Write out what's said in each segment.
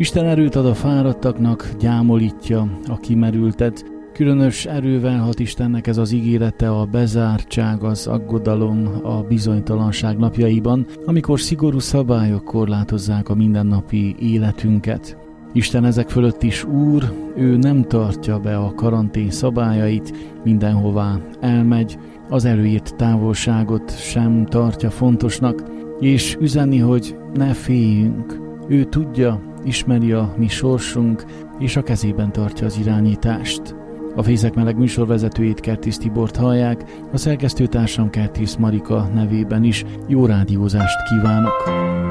Isten erőt ad a fáradtaknak, gyámolítja a kimerültet. Különös erővel hat Istennek ez az ígérete a bezártság, az aggodalom, a bizonytalanság napjaiban, amikor szigorú szabályok korlátozzák a mindennapi életünket. Isten ezek fölött is Úr, ő nem tartja be a karantén szabályait, mindenhová elmegy, az előírt távolságot sem tartja fontosnak, és üzeni, hogy ne féljünk. Ő tudja, ismeri a mi sorsunk, és a kezében tartja az irányítást. A Fészek Meleg műsorvezetőjét, Kertész Tibort hallják, a szerkesztőtársam Kertész Marika nevében is jó rádiózást kívánok!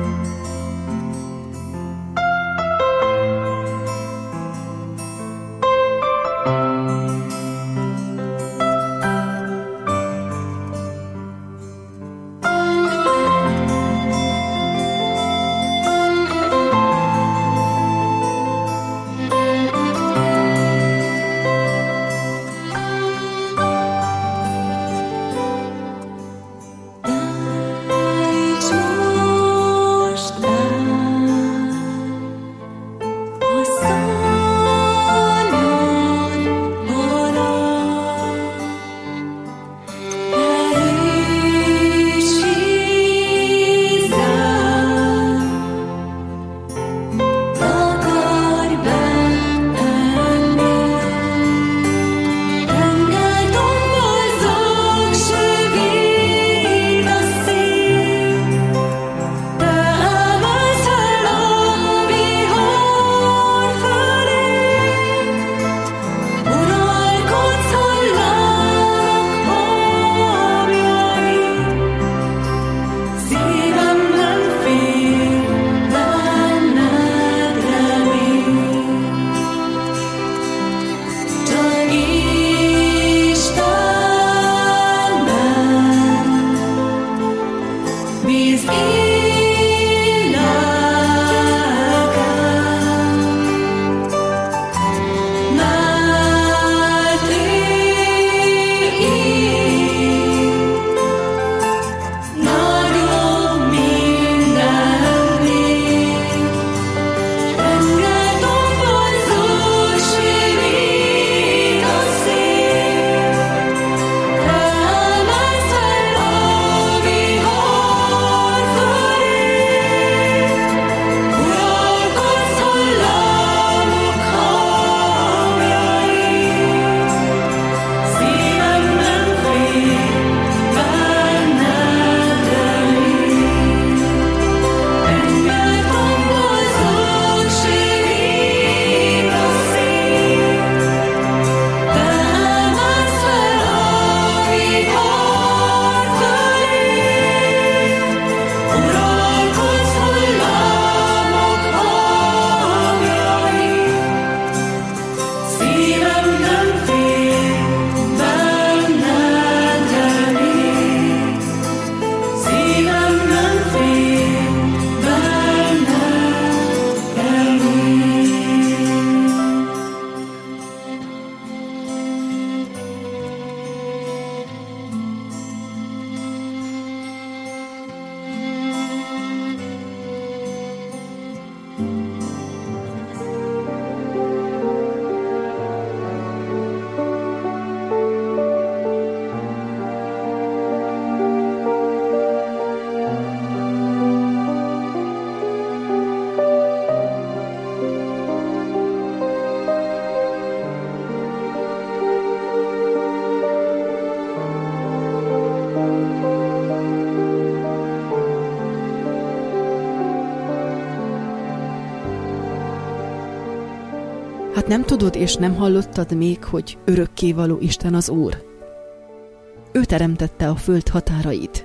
Hát nem tudod és nem hallottad még, hogy örökkévaló Isten az Úr? Ő teremtette a föld határait.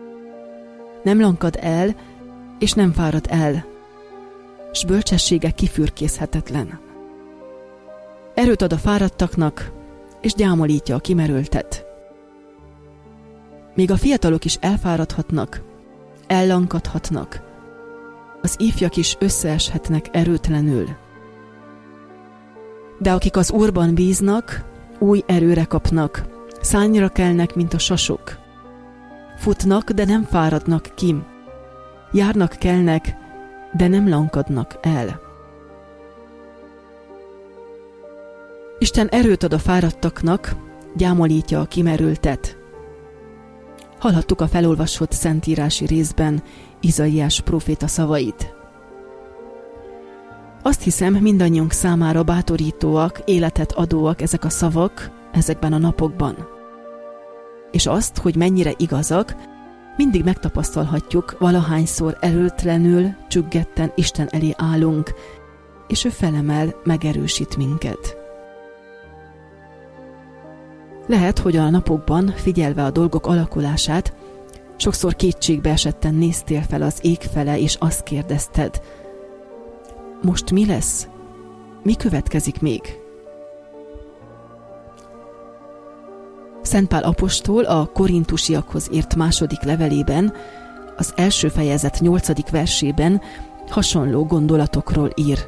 Nem lankad el, és nem fárad el, s bölcsessége kifürkészhetetlen. Erőt ad a fáradtaknak, és gyámolítja a kimerültet. Még a fiatalok is elfáradhatnak, ellankadhatnak, az ifjak is összeeshetnek erőtlenül. De akik az Úrban bíznak, új erőre kapnak, szárnyra kelnek, mint a sasok. Futnak, de nem fáradnak ki. Járnak, kelnek, de nem lankadnak el. Isten erőt ad a fáradtaknak, gyámolítja a kimerültet. Hallhattuk a felolvasott szentírási részben Izaiás próféta szavait. Azt hiszem, mindannyiunk számára bátorítóak, életet adóak ezek a szavak ezekben a napokban. És azt, hogy mennyire igazak, mindig megtapasztalhatjuk, valahányszor erőtlenül, csüggetten Isten elé állunk, és ő felemel, megerősít minket. Lehet, hogy a napokban, figyelve a dolgok alakulását, sokszor kétségbe esetten néztél fel az ég fele, és azt kérdezted: most mi lesz? Mi következik még? Szent Pál apostol a korintusiakhoz írt második levelében, az első fejezet 8. versében hasonló gondolatokról ír.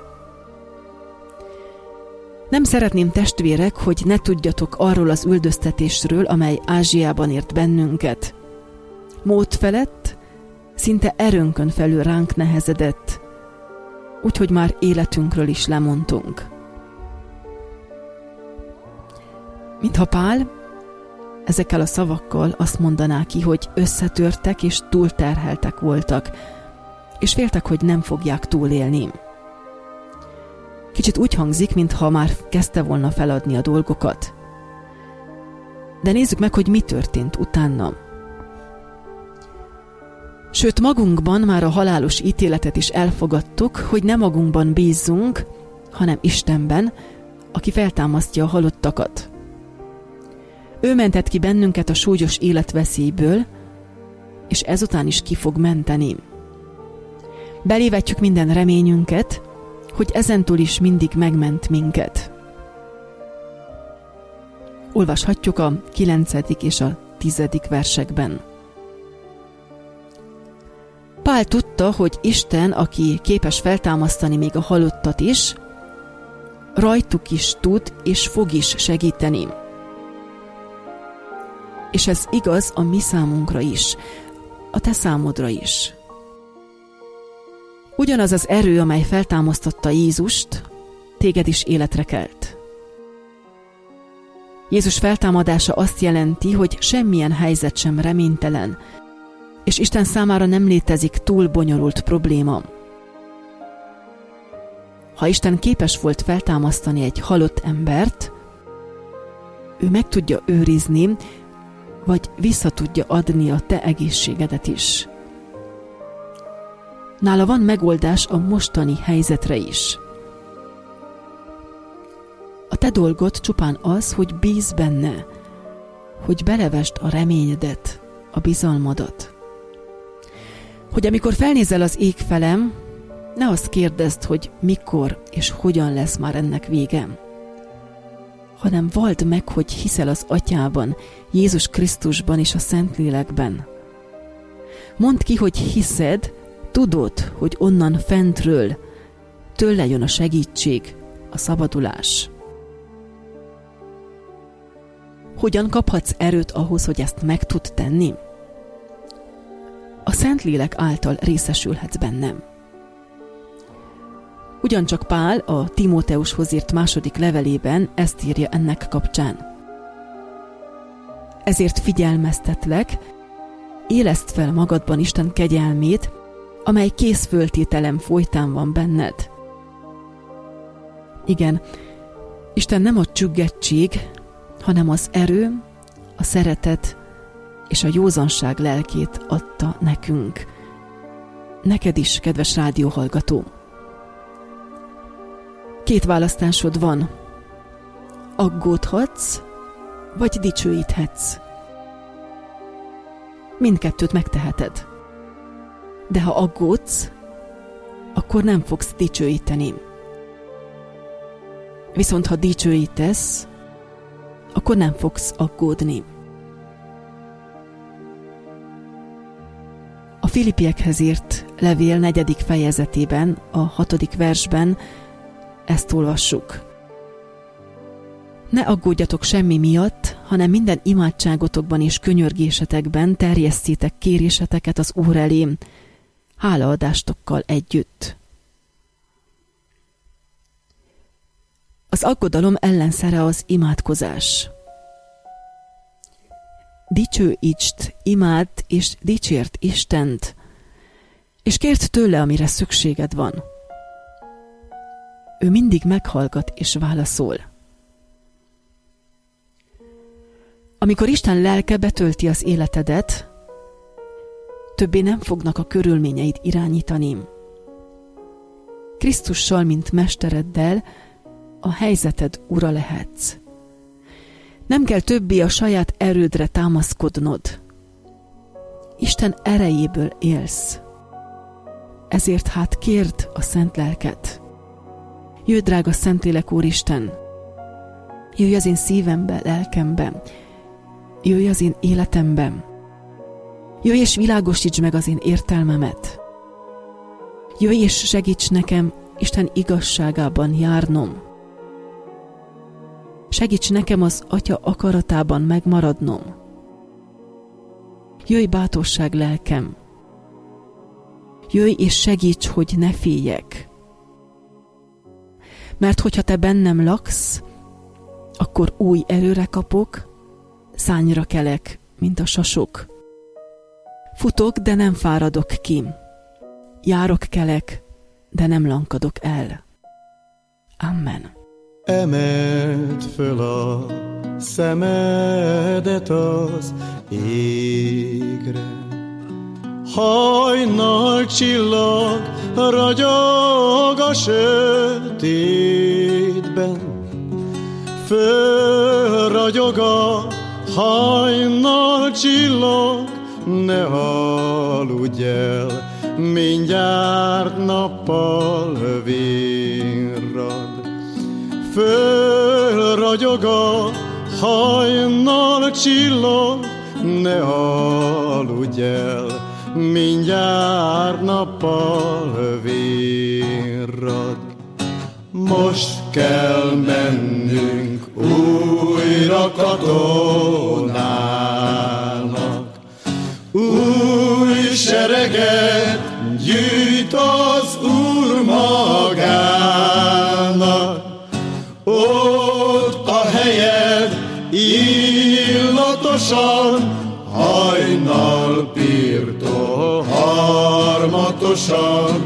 Nem szeretném, testvérek, hogy ne tudjatok arról az üldöztetésről, amely Ázsiában ért bennünket. Mód felett, szinte erőnkön felül ránk nehezedett, úgyhogy már életünkről is lemondtunk. Mintha Pál ezekkel a szavakkal azt mondaná ki, hogy összetörtek és túlterheltek voltak, és féltek, hogy nem fogják túlélni. Kicsit úgy hangzik, mintha már kezdte volna feladni a dolgokat. De nézzük meg, hogy mi történt utána. Sőt, magunkban már a halálos ítéletet is elfogadtuk, hogy ne magunkban bízzunk, hanem Istenben, aki feltámasztja a halottakat. Ő mentett ki bennünket a súlyos életveszélyből, és ezután is ki fog menteni. Belévetjük minden reményünket, hogy ezentúl is mindig megment minket. Olvashatjuk a 9. és a 10. versekben. Pál tudta, hogy Isten, aki képes feltámasztani még a halottat is, rajtuk is tud és fog is segíteni. És ez igaz a mi számunkra is, a te számodra is. Ugyanaz az erő, amely feltámasztotta Jézust, téged is életre kelt. Jézus feltámadása azt jelenti, hogy semmilyen helyzet sem reménytelen, és Isten számára nem létezik túl bonyolult probléma. Ha Isten képes volt feltámasztani egy halott embert, ő meg tudja őrizni, vagy vissza tudja adni a te egészségedet is. Nála van megoldás a mostani helyzetre is. A te dolgod csupán az, hogy bízz benne, hogy belevesd a reményedet, a bizalmadat. Hogy amikor felnézel az ég felem, ne azt kérdezd, hogy mikor és hogyan lesz már ennek vége, hanem valld meg, hogy hiszel az Atyában, Jézus Krisztusban és a Szentlélekben. Mondd ki, hogy hiszed, tudod, hogy onnan fentről tőle jön a segítség, a szabadulás. Hogyan kaphatsz erőt ahhoz, hogy ezt meg tudd tenni? A Szentlélek által részesülhetsz bennem. Ugyancsak Pál a Timóteushoz írt második levelében ezt írja ennek kapcsán. Ezért figyelmeztetlek, éleszd fel magadban Isten kegyelmét, amely készföltételem folytán van benned. Igen, Isten nem a csüggettség, hanem az erő, a szeretet és a józanság lelkét adta nekünk. Neked is, kedves rádióhallgató. 2 választásod van. Aggódhatsz, vagy dicsőíthetsz. Mindkettőt megteheted. De ha aggódsz, akkor nem fogsz dicsőíteni. Viszont ha dicsőítesz, akkor nem fogsz aggódni. A Filippiekhez írt levél 4. fejezetében, a 6. versben ezt olvassuk. Ne aggódjatok semmi miatt, hanem minden imádságotokban és könyörgésetekben terjesszétek kéréseteket az Úr elé, hálaadástokkal együtt. Az aggodalom ellenszere az imádkozás. Dicsőítsd, imádd és dicsért Istent, és kérd tőle, amire szükséged van. Ő mindig meghallgat és válaszol. Amikor Isten lelke betölti az életedet, többé nem fognak a körülményeid irányítani. Krisztussal, mint mestereddel a helyzeted ura lehetsz. Nem kell többé a saját erődre támaszkodnod. Isten erejéből élsz. Ezért hát kérd a Szent Lelket. Jöjj, drága Szentlélek Úristen! Jöjj az én szívembe, lelkembe! Jöjj az én életembe! Jöjj és világosíts meg az én értelmemet! Jöjj és segíts nekem Isten igazságában járnom! Segíts nekem az Atya akaratában megmaradnom! Jöjj, bátorság lelkem! Jöjj és segíts, hogy ne féljek! Mert hogyha te bennem laksz, akkor új erőre kapok, szárnyra kelek, mint a sasok. Futok, de nem fáradok ki. Járok, kelek, de nem lankadok el. Amen. Emeld föl a szemedet az égre. Hajnal csillag ragyog a sötétben. Fölragyog a hajnal csillag, ne aludj el, mindjárt nappal virrad. Fölragyog a hajnal csillag, ne aludj el, mindjárt nappal virrad. Most kell mennünk újra katonának, új sereget gyűjt az Úr magának. Ott a helyed illatosan, hajnal pirtól harmatosan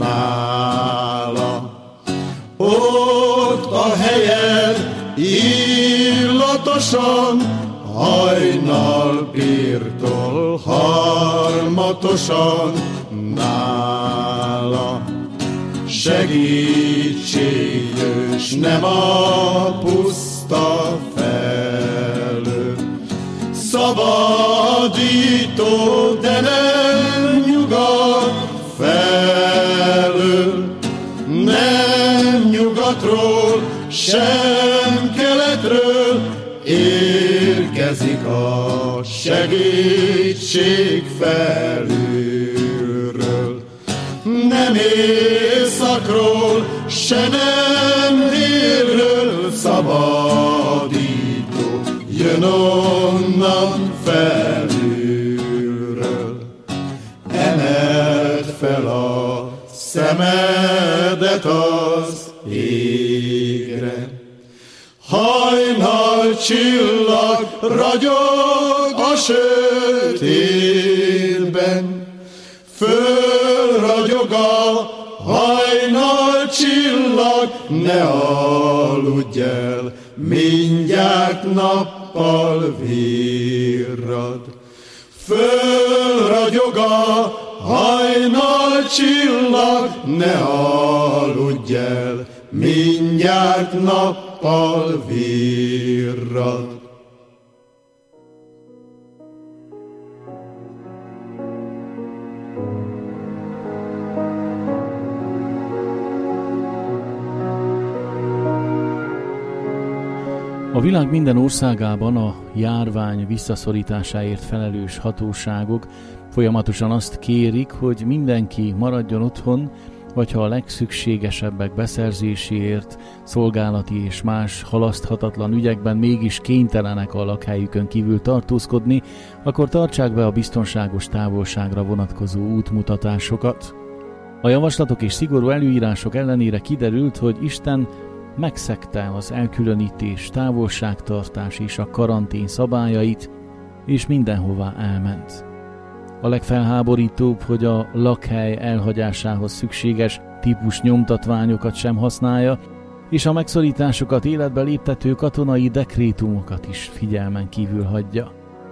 nála. Ott a helyed illatosan, hajnal pirtól harmatosan nála. Segítséges nem a puszta felő, szabadító, de nem nyugat felől. Nem nyugatról, sem keletről érkezik a segítség felülről. Nem északról, se nem délről szabadító jön onnan felülről. Emeld fel a szemedet az égre. Hajnal csillag ragyog a sötétben. Fölragyog a hajnal csillag, ne aludj el, mindjárt nappal virrad. Fölragyog a hajnal csillag, ne aludj el, mindjárt nappal virrad. A világ minden országában a járvány visszaszorításáért felelős hatóságok folyamatosan azt kérik, hogy mindenki maradjon otthon, vagy ha a legszükségesebbek beszerzéséért, szolgálati és más halaszthatatlan ügyekben mégis kénytelenek a lakhelyükön kívül tartózkodni, akkor tartsák be a biztonságos távolságra vonatkozó útmutatásokat. A javaslatok és szigorú előírások ellenére kiderült, hogy Isten megszegte az elkülönítés, távolságtartás és a karantén szabályait, és mindenhová elment. A legfelháborítóbb, hogy a lakhely elhagyásához szükséges típus nyomtatványokat sem használja, és a megszorításokat életbe léptető katonai dekrétumokat is figyelmen kívül hagyja.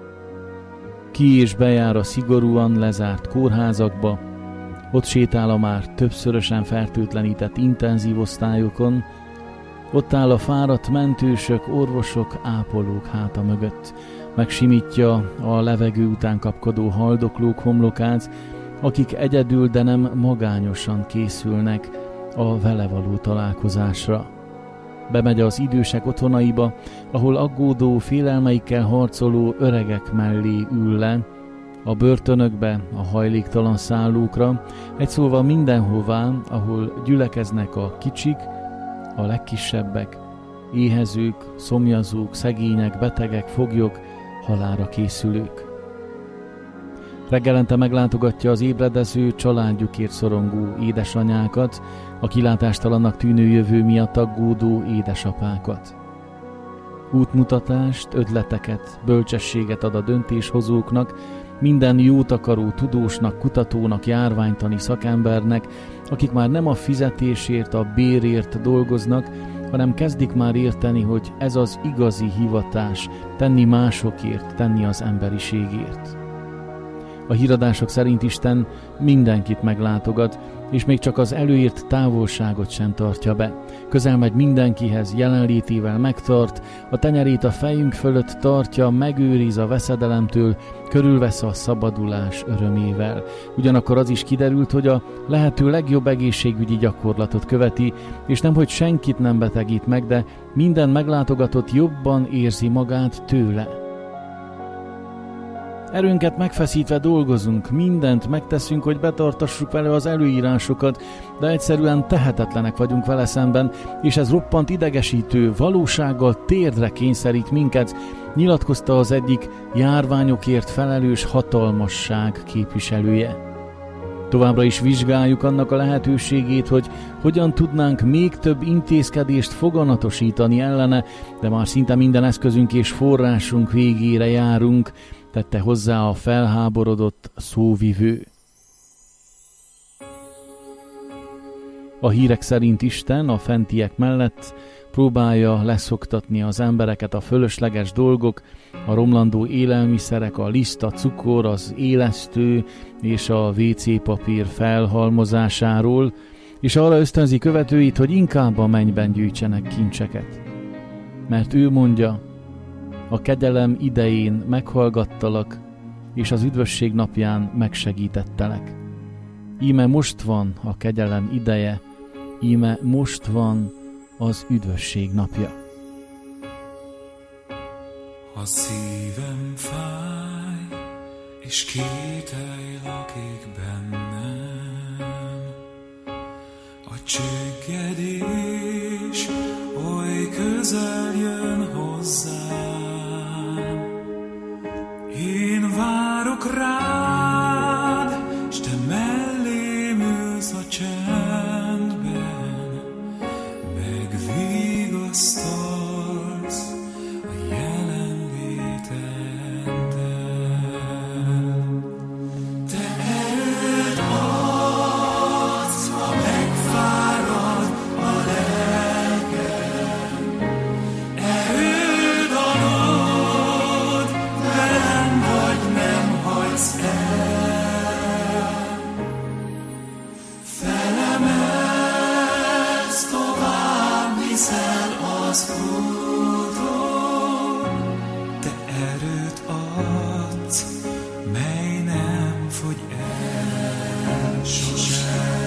Ki és bejár a szigorúan lezárt kórházakba, ott sétál a már többszörösen fertőtlenített intenzív osztályokon, ott áll a fáradt mentősök, orvosok, ápolók háta mögött, megsimítja a levegő után kapkodó haldoklók homlokát, akik egyedül, de nem magányosan készülnek a vele való találkozásra. Bemegy az idősek otthonaiba, ahol aggódó, félelmeikkel harcoló öregek mellé ül le, a börtönökbe, a hajléktalan szállókra, egy szóval mindenhová, ahol gyülekeznek a kicsik, a legkisebbek, éhezők, szomjazók, szegények, betegek, foglyok, halálra készülők. Reggelente meglátogatja az ébredező, családjukért szorongó édesanyákat, a kilátástalannak tűnő jövő miatt aggódó édesapákat. Útmutatást, ötleteket, bölcsességet ad a döntéshozóknak, minden jót akaró tudósnak, kutatónak, járványtani szakembernek, akik már nem a fizetésért, a bérért dolgoznak, hanem kezdik már érteni, hogy ez az igazi hivatás, tenni másokért, tenni az emberiségért. A híradások szerint Isten mindenkit meglátogat, és még csak az előírt távolságot sem tartja be. Közel megy mindenkihez, jelenlétével megtart, a tenyerét a fejünk fölött tartja, megőriz a veszedelemtől, körülvesz a szabadulás örömével. Ugyanakkor az is kiderült, hogy a lehető legjobb egészségügyi gyakorlatot követi, és nemhogy senkit nem betegít meg, de minden meglátogatott jobban érzi magát tőle. Erőnket megfeszítve dolgozunk, mindent megteszünk, hogy betartassuk vele az előírásokat, de egyszerűen tehetetlenek vagyunk vele szemben, és ez roppant idegesítő, valósággal térdre kényszerít minket, nyilatkozta az egyik járványokért felelős hatalmasság képviselője. Továbbra is vizsgáljuk annak a lehetőségét, hogy hogyan tudnánk még több intézkedést foganatosítani ellene, de már szinte minden eszközünk és forrásunk végére járunk, tette hozzá a felháborodott szóvivő. A hírek szerint Isten a fentiek mellett próbálja leszoktatni az embereket a fölösleges dolgok, a romlandó élelmiszerek, a liszt, a cukor, az élesztő és a WC papír felhalmozásáról, és arra ösztönzi követőit, hogy inkább a mennyben gyűjtsenek kincseket. Mert ő mondja, a kegyelem idején meghallgattalak, és az üdvösség napján megsegítettelek. Íme most van a kegyelem ideje, íme most van az üdvösség napja. A szívem fáj, és kételj lakik bennem. A csüggedés oly közel jön hozzám. Én várok rád, s te mellém ülsz a csendben, megvigasztalsz a jelenléteddel. Te erőd adsz, ha megfárad a lelkem, erőd adod, velem vagy nem hagysz el. Felemelsz, tovább viszel az úton, te erőt adsz, mely nem fogy el sosem.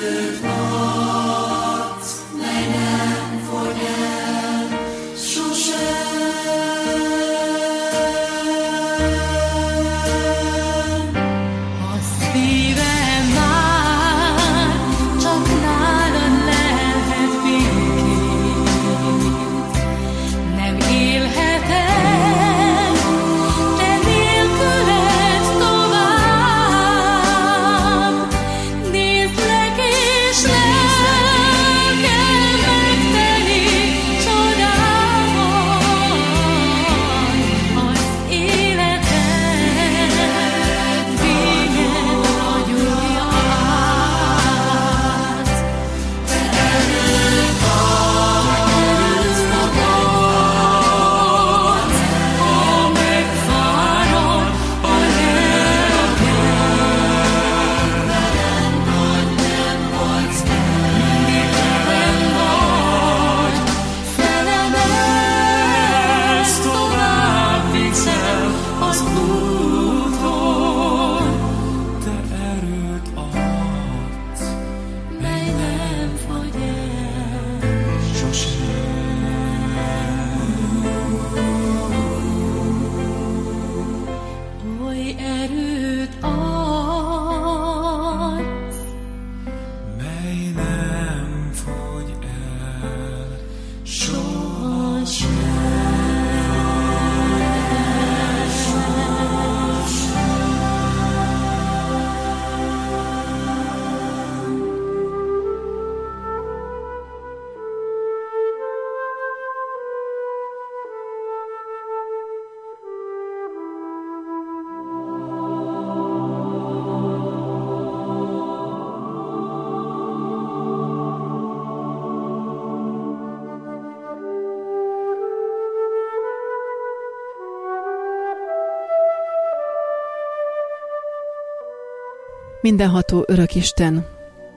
Mindenható Örökisten,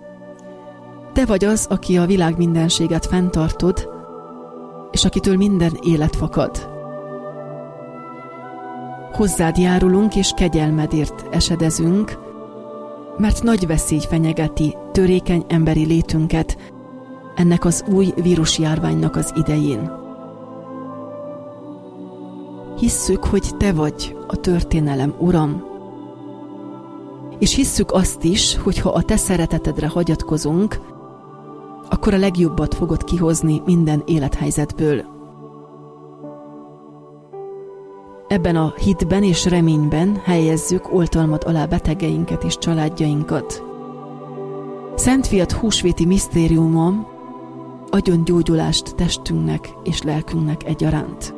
Te vagy az, aki a világ mindenséget fenntartod, és akitől minden élet fakad. Hozzád járulunk, és kegyelmedért esedezünk, mert nagy veszély fenyegeti törékeny emberi létünket ennek az új vírusjárványnak az idején. Hisszük, hogy Te vagy a történelem Uram, és hisszük azt is, hogy ha a Te szeretetedre hagyatkozunk, akkor a legjobbat fogod kihozni minden élethelyzetből. Ebben a hitben és reményben helyezzük oltalmad alá betegeinket és családjainkat. Szent Fiad húsvéti misztériuma adjon gyógyulást testünknek és lelkünknek egyaránt.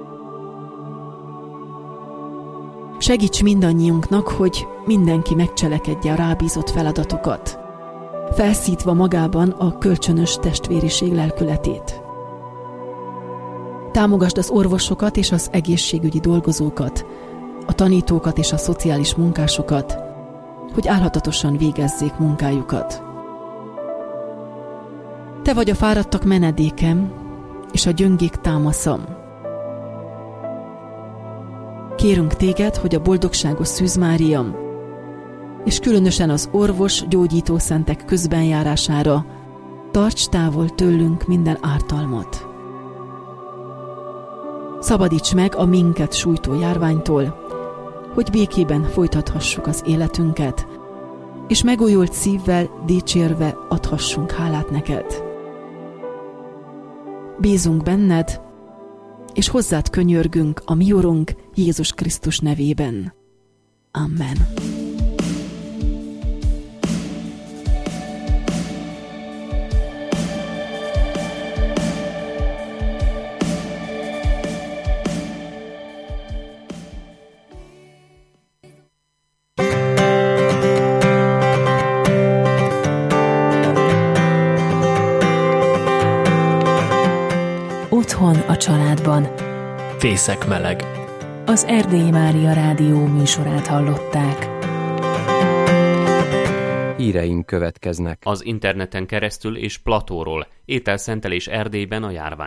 Segíts mindannyiunknak, hogy mindenki megcselekedje a rábízott feladatokat, felszítva magában a kölcsönös testvériség lelkületét. Támogasd az orvosokat és az egészségügyi dolgozókat, a tanítókat és a szociális munkásokat, hogy álhatatosan végezzék munkájukat. Te vagy a fáradtak menedékem, és a gyöngék támaszam. Kérünk Téged, hogy a boldogságos Szűz Mária, és különösen az orvos, gyógyító szentek közbenjárására tarts távol tőlünk minden ártalmat. Szabadíts meg a minket sújtó járványtól, hogy békében folytathassuk az életünket, és megújult szívvel dicsérve adhassunk hálát neked. Bízunk benned, és hozzád könyörgünk a mi Urunk Jézus Krisztus nevében. Amen. Otthon a családban. Fészek meleg. Az Erdélyi Mária Rádió műsorát hallották. Híreink következnek. Az interneten keresztül és Platóról, ételszentelés Erdélyben a járvány